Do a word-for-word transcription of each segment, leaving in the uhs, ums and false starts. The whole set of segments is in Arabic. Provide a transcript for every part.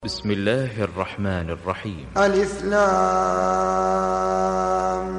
بسم الله الرحمن الرحيم. ألف لام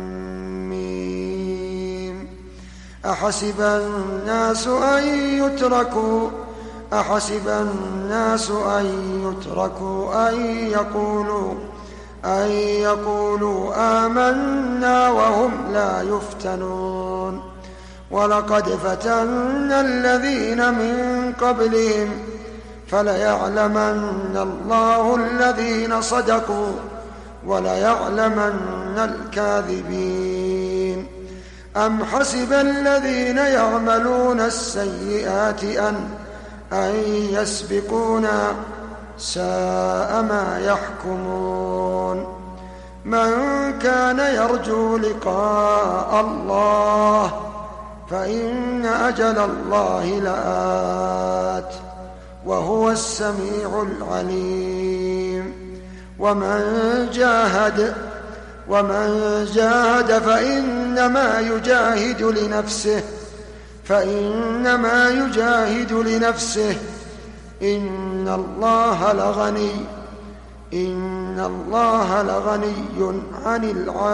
ميم. أحسب الناس أن يتركوا أحسب الناس أن يتركوا أن يقولوا أن يقولوا آمنا وهم لا يفتنون. ولقد فتنا الذين من قبلهم فليعلمن الله الذين صدقوا وليعلمن الكاذبين. أم حسب الذين يعملون السيئات أن أن يسبقونا ساء ما يحكمون. من كان يرجو لقاء الله فإن أجل الله لآت وهو السميع العليم. ومن جاهد ومن جاهد فإنما يجاهد لنفسه فإنما يجاهد لنفسه إن الله لغني إن الله لغني عن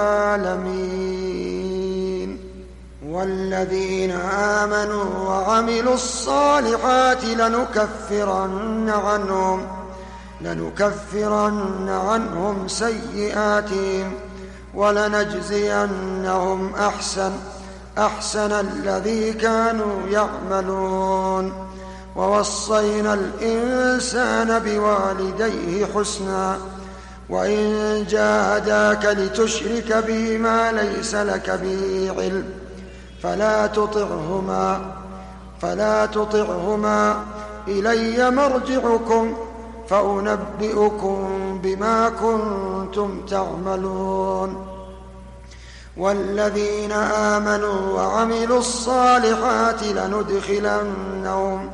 العالمين. والذين آمنوا وعملوا الصالحات لنكفرن عنهم لنكفرن عنهم سيئاتهم ولنجزينهم أحسن أحسن الذي كانوا يعملون. ووصينا الإنسان بوالديه حسنا وإن جاهداك لتشرك بي ما ليس لك به علم فلا تطعهما فلا تطعهما إلي مرجعكم فأنبئكم بما كنتم تعملون. والذين آمنوا وعملوا الصالحات لندخلنهم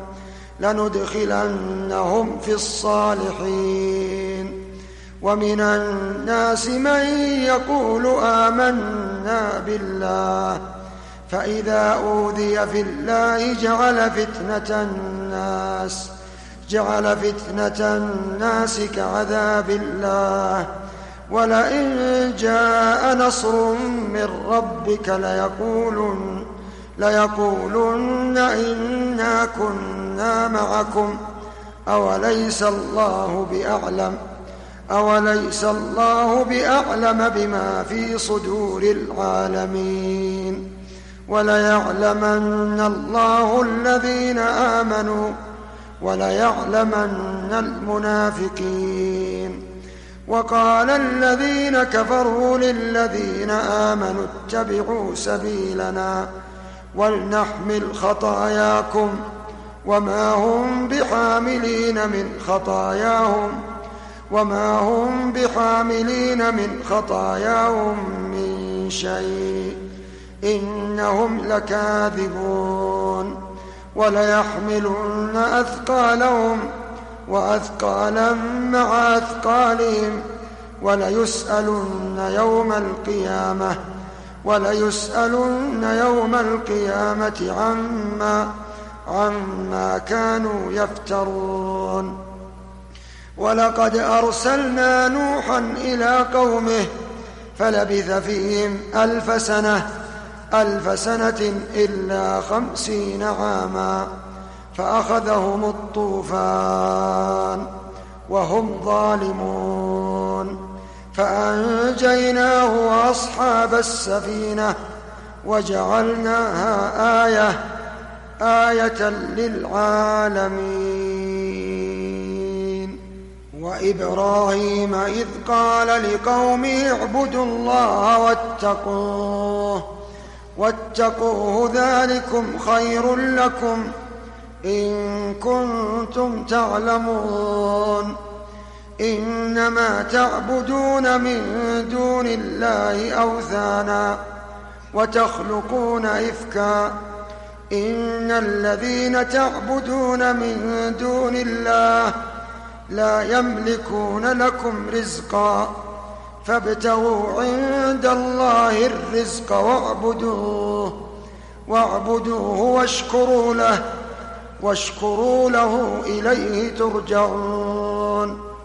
لندخلنهم في الصالحين. ومن الناس من يقول آمنا بالله فإذا أوذي في الله جعل فتنة الناس جعل فتنة الناس كعذاب الله. ولئن جاء نصر من ربك ليقولن ليقولن إنا كنا معكم أوليس الله بأعلم أوليس الله بأعلم بما في صدور العالمين. وليعلمن الله الذين آمنوا وليعلمن المنافقين. وقال الذين كفروا للذين آمنوا اتبعوا سبيلنا ولنحمل خطاياكم وما هم بحاملين من خطاياهم وما هم بحاملين من خطاياهم من شيء إنهم لكاذبون. وليحملن أثقالهم وأثقالا مع أثقالهم وليسألن يوم القيامة وليسألن يوم القيامة عما عما كانوا يفترون. ولقد أرسلنا نوحا إلى قومه فلبث فيهم ألف سنة ألف سنة إلا خمسين عاما فأخذهم الطوفان وهم ظالمون فأنجيناه وأصحاب السفينة وجعلناها آية آية للعالمين. وإبراهيم إذ قال لقومه اعبدوا الله واتقوه واتقوه ذلكم خير لكم إن كنتم تعلمون. إنما تعبدون من دون الله أوثانا وتخلقون إفكا إن الذين تعبدون من دون الله لا يملكون لكم رزقا فابتغوا عند الله الرزق واعبدوه واعبدوه واشكروا له واشكروا له إليه ترجعون.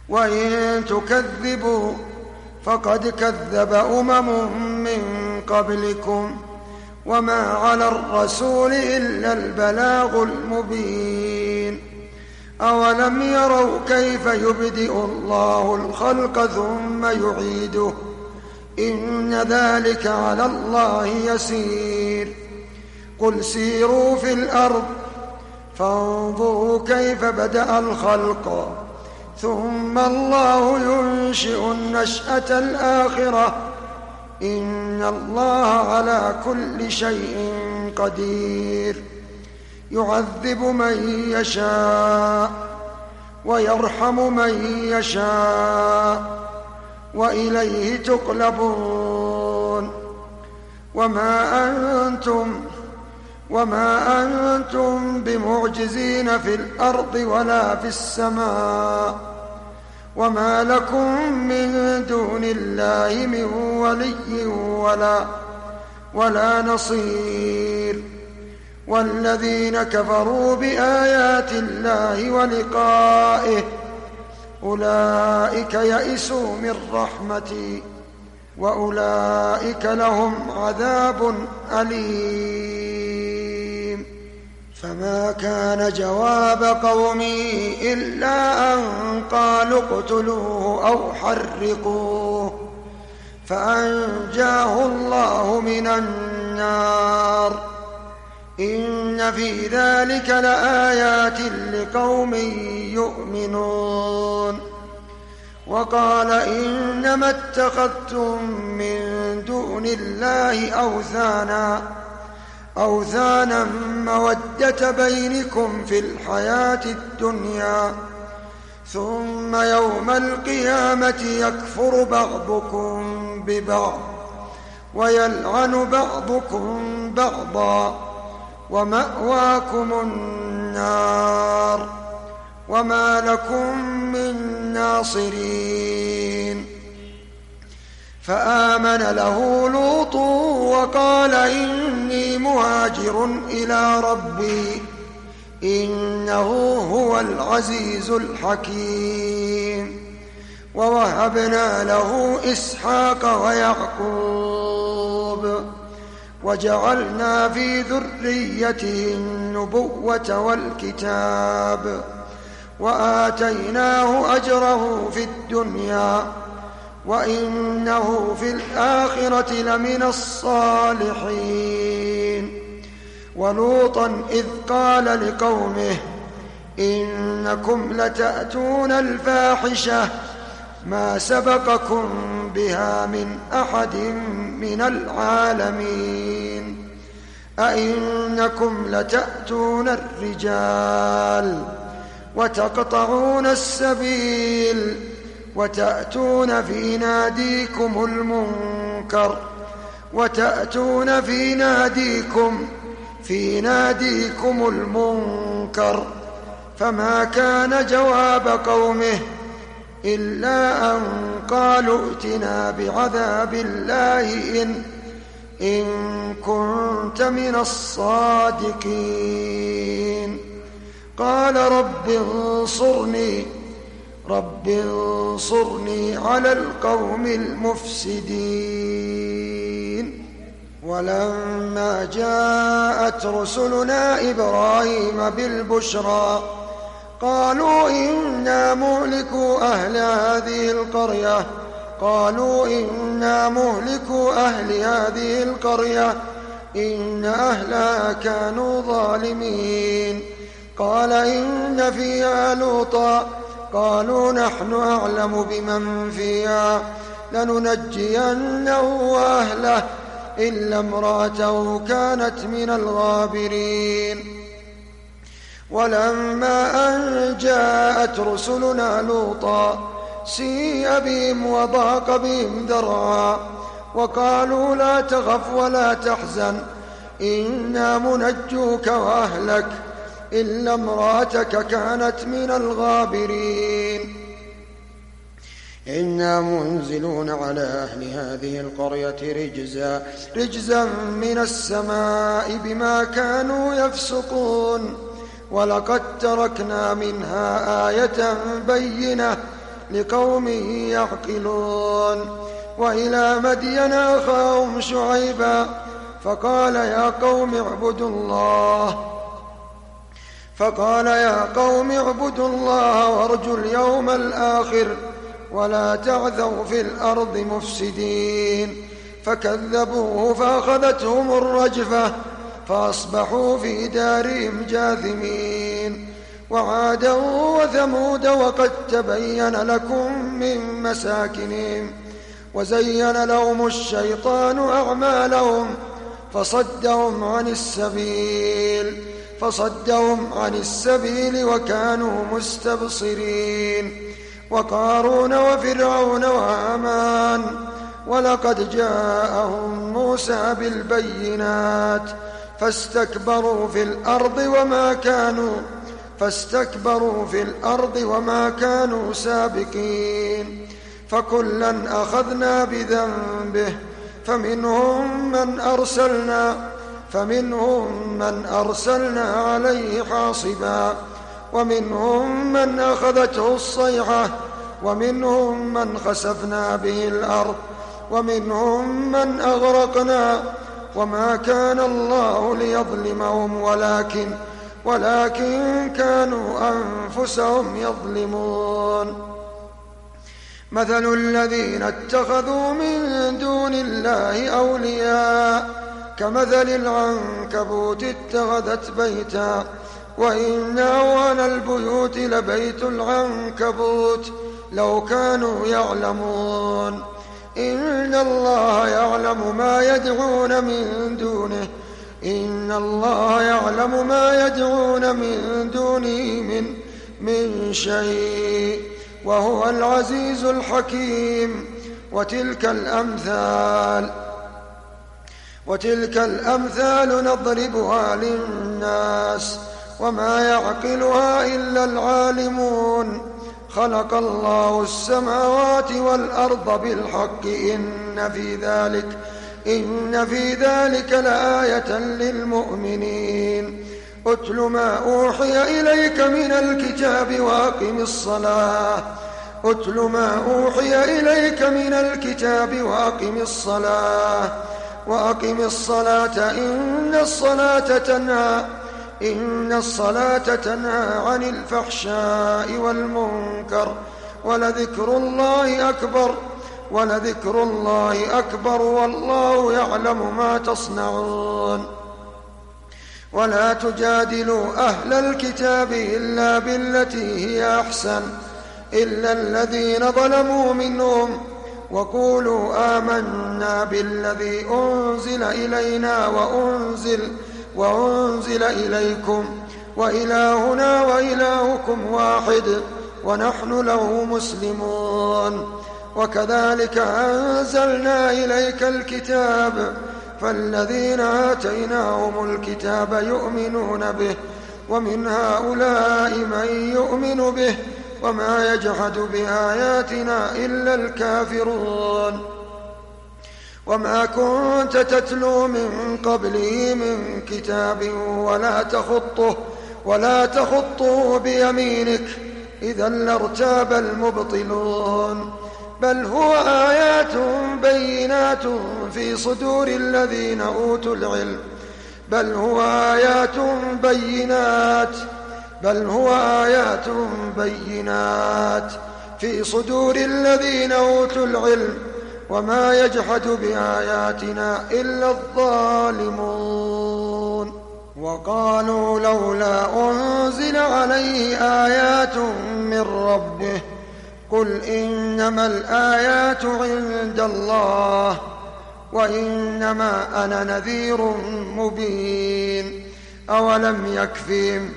وإن تكذبوا فقد كذب أمم من قبلكم وما على الرسول إلا البلاغ المبين. أولم يروا كيف يبدئ الله الخلق ثم يعيده إن ذلك على الله يسير. قل سيروا في الأرض فانظروا كيف بدأ الخلق ثم الله ينشئ النشأة الآخرة إن الله على كل شيء قدير. يعذب من يشاء ويرحم من يشاء وإليه تقلبون. وما أنتم وما أنتم بمعجزين في الأرض ولا في السماء وما لكم من دون الله من ولي ولا ولا نصير. والذين كفروا بآيات الله ولقائه أولئك يئسوا من رحمتي وأولئك لهم عذاب أليم. فما كان جواب قومه إلا أن قالوا اقتلوه أو حرقوه فأنجاه الله من النار إن في ذلك لآيات لقوم يؤمنون. وقال إنما اتخذتم من دون الله أوثانا أوثانا مودة بينكم في الحياة الدنيا ثم يوم القيامة يكفر بعضكم ببعض ويلعن بعضكم بعضا ومأواكم النار وما لكم من ناصرين. فآمن له لوط وقال إني مهاجر إلى ربي إنه هو العزيز الحكيم. ووهبنا له إسحاق ويعقوب وجعلنا في ذريته النبوة والكتاب وآتيناه أجره في الدنيا وإنه في الآخرة لمن الصالحين. ولوطا إذ قال لقومه إنكم لتأتون الفاحشة ما سبقكم بها من أحد من العالمين أئنكم لتأتون الرجال وتقطعون السبيل وتأتون في ناديكم المنكر وتأتون في ناديكم في ناديكم المنكر. فما كان جواب قومه إلا أن قالوا ائتنا بعذاب الله إن إن كنت من الصادقين. قال رب انصرني رب انصرني على القوم المفسدين. ولما جاءت رسلنا إبراهيم بالبشرى قالوا إنا مهلكو أهل هذه القرية قالوا إنا مهلكو أهل هذه القرية إن أهلها كانوا ظالمين. قال إن فيها لوطا قالوا نحن أعلم بمن فيها لننجينه وأهله إلا امرأته كانت من الغابرين. ولما أن جاءت رسلنا لوطا سيء بهم وضاق بهم ذرعا وقالوا لا تخف ولا تحزن إنا منجوك وأهلك إلا امرأتك كانت من الغابرين. إنا منزلون على أهل هذه القرية رجزا رجزا من السماء بما كانوا يفسقون. ولقد تركنا منها آية بينة لقوم يعقلون. وإلى مدين أخاهم شعيبا فقال يا قوم اعبدوا الله فقال يا قوم اعبدوا الله وارجوا اليوم الآخر ولا تعثوا في الأرض مفسدين. فكذبوه فأخذتهم الرجفة فأصبحوا في دارهم جاثمين. وعادا وثمود وقد تبين لكم من مساكنهم وزين لهم الشيطان أعمالهم فصدهم عن السبيل فصدهم عن السبيل وكانوا مستبصرين. وقارون وفرعون وهامان ولقد جاءهم موسى بالبينات فاستكبروا في الأرض وما كانوا فاستكبروا في الأرض وما كانوا سابقين. فكلا أخذنا بذنبه فمنهم من أرسلنا فمنهم من أرسلنا عليه حاصبا ومنهم من أخذته الصيحة ومنهم من خسفنا به الأرض ومنهم من أغرقنا وما كان الله ليظلمهم ولكن ولكن كانوا أنفسهم يظلمون. مثل الذين اتخذوا من دون الله أولياء كمثل العنكبوت اتخذت بيتا وإن أوهن البيوت لبيت العنكبوت لو كانوا يعلمون. إن الله يعلم ما يدعون من دونه إن الله يعلم ما يدعون من دونه من, من شيء وهو العزيز الحكيم. وتلك الأمثال وتلك الأمثال نضربها للناس وما يعقلها إلا العالمون. خلق الله السماوات والأرض بالحق إن في ذلك إن في ذلك لآية للمؤمنين. أتل ما أوحي إليك من الكتاب وأقم الصلاة أتل ما أوحي إليك من الكتاب وأقم الصلاة وأقم الصلاة إن الصلاة تنهى إن الصلاة تنهى عن الفحشاء والمنكر ولذكر الله أكبر ولذكر الله أكبر والله يعلم ما تصنعون. ولا تجادلوا أهل الكتاب إلا بالتي هي أحسن إلا الذين ظلموا منهم وقولوا آمنا بالذي أنزل إلينا وأنزل وأنزل إليكم وإلهنا وإلهكم واحد ونحن له مسلمون. وكذلك أنزلنا إليك الكتاب فالذين آتيناهم الكتاب يؤمنون به ومن هؤلاء من يؤمن به وما يجحد بآياتنا إلا الكافرون. وما كنت تتلو من قبله من كتاب ولا تخطه ولا تخطه بيمينك إذا لارتاب المبطلون. بل هو آيات بينات في صدور الذين أوتوا العلم بل هو آيات بينات بل هو آيات بينات في صدور الذين أوتوا العلم وما يجحد بآياتنا إلا الظالمون. وقالوا لولا أنزل عليه آيات من ربه قل إنما الآيات عند الله وإنما أنا نذير مبين. أولم يكفهم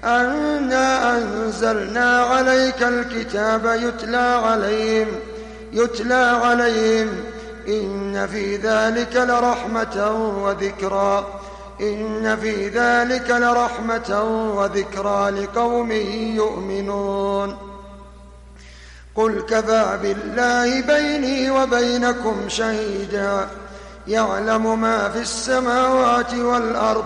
أنا أنزلنا عليك الكتاب يتلى عليهم يتلى عليهم إن في ذلك لرحمة وذكرى إن في ذلك لرحمة وذكرى لقوم يؤمنون. قل كفى بالله بيني وبينكم شهيدا يعلم ما في السماوات والأرض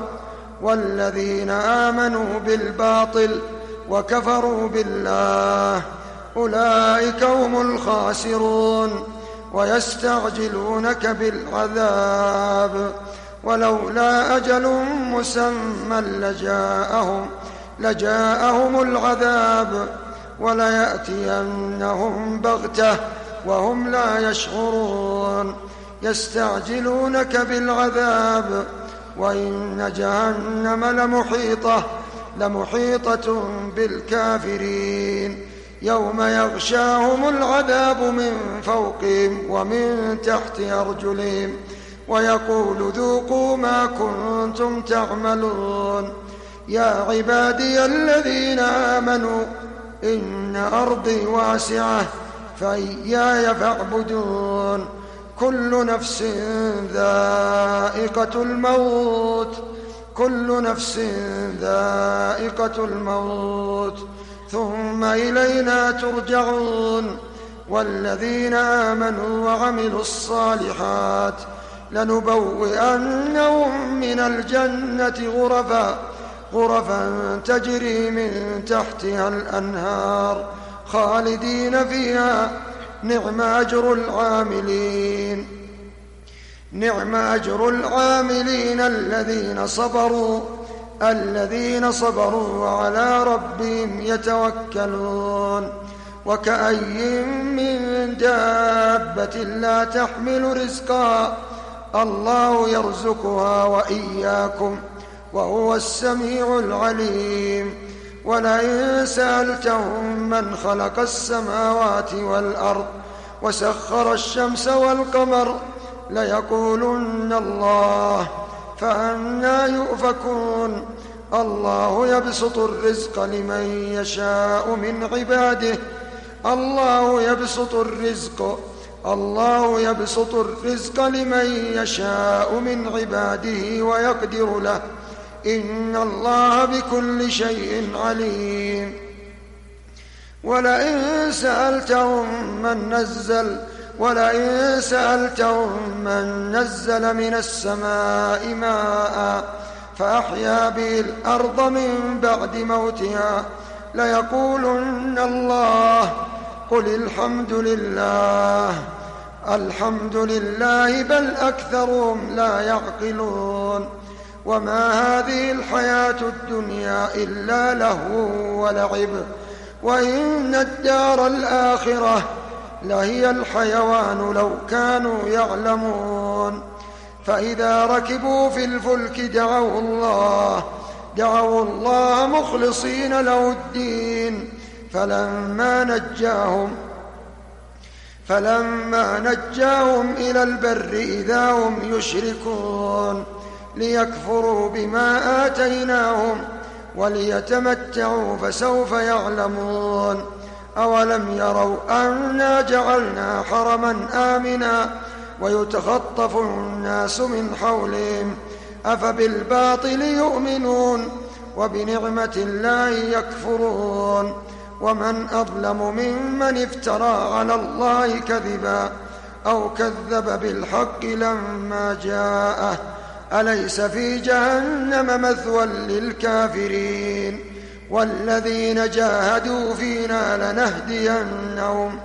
والذين آمنوا بالباطل وكفروا بالله أولئك هم الخاسرون. ويستعجلونك بالعذاب ولولا أجل مسمى لجاءهم, لجاءهم العذاب وليأتينهم بغتة وهم لا يشعرون. يستعجلونك بالعذاب وإن جهنم لمحيطة لمحيطة بالكافرين يوم يغشاهم العذاب من فوقهم ومن تحت أرجلهم ويقول ذوقوا ما كنتم تعملون. يا عبادي الذين آمنوا إن أرضي واسعة فإياي فاعبدون. كل نفس ذائقة الموت كل نفس ذائقة الموت ثم إلينا ترجعون. والذين آمنوا وعملوا الصالحات لنبوئنهم من الجنة غرفا غرفا تجري من تحتها الأنهار خالدين فيها نعم أجر العاملين نعم أجر العاملين الذين صبروا الذين صبروا وعلى ربهم يتوكلون. وكأي من دابة لا تحمل رزقها الله يرزقها وإياكم وهو السميع العليم. ولئن سألتهم من خلق السماوات والأرض وسخر الشمس والقمر ليقولن الله فأنى يؤفكون. الله يبسط الرزق لمن يشاء من عباده الله يبسط الرزق الله يبسط الرزق لمن يشاء من عباده ويقدر له إن الله بكل شيء عليم. ولئن سألتهم من نزل ولئن سألتهم من نزل من السماء ماء فأحيا به الأرض من بعد موتها ليقولن الله قل الحمد لله الحمد لله بل أكثرهم لا يعقلون. وما هذه الحياة الدنيا إلا لهو ولعب وإن الدار الآخرة لهي الحيوان لو كانوا يعلمون. فإذا ركبوا في الفلك دعوا الله دعوا الله مخلصين له الدين فلما نجاهم فلما نجاهم إلى البر إذا هم يشركون ليكفروا بما آتيناهم وليتمتعوا فسوف يعلمون. أولم يروا أنا جعلنا حرما آمنا ويتخطف الناس من حولهم أفبالباطل يؤمنون وبنعمة الله يكفرون. ومن أظلم ممن افترى على الله كذبا أو كذب بالحق لما جاءه أليس في جهنم مثوى للكافرين. والذين جاهدوا فينا لنهدينهم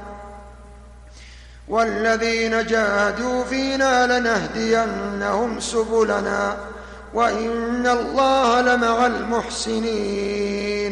والذين جاهدوا فينا لنهدينهم سبلنا وإن الله لمع المحسنين.